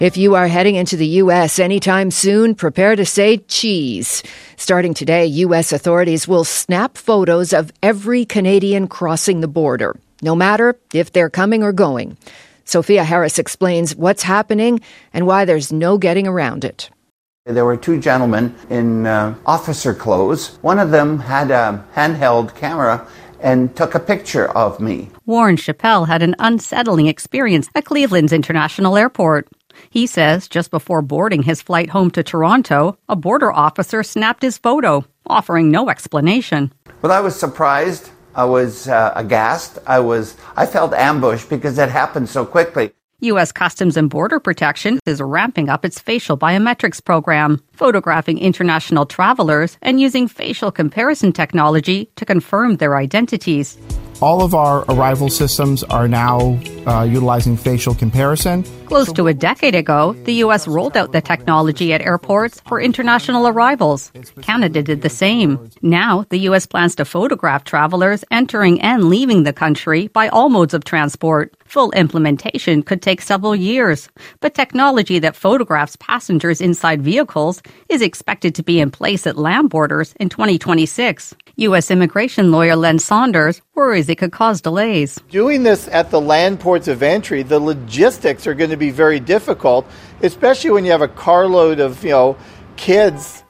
If you are heading into the U.S. anytime soon, prepare to say cheese. Starting today, U.S. authorities will snap photos of every Canadian crossing the border, no matter if they're coming or going. Sophia Harris explains what's happening and why there's no getting around it. There were two gentlemen in officer clothes. One of them had a handheld camera and took a picture of me. Warren Chappell had an unsettling experience at Cleveland's International Airport. He says just before boarding his flight home to Toronto, a border officer snapped his photo, offering no explanation. Well, I was surprised. I was aghast. I felt ambushed because it happened so quickly. U.S. Customs and Border Protection is ramping up its facial biometrics program, photographing international travelers and using facial comparison technology to confirm their identities. All of our arrival systems are now utilizing facial comparison. Close to a decade ago, the U.S. rolled out the technology at airports for international arrivals. Canada did the same. Now, the U.S. plans to photograph travelers entering and leaving the country by all modes of transport. Full implementation could take several years, but technology that photographs passengers inside vehicles is expected to be in place at land borders in 2026. U.S. immigration lawyer Len Saunders worries it could cause delays. Doing this at the land ports of entry, the logistics are going to be very difficult, especially when you have a carload of, kids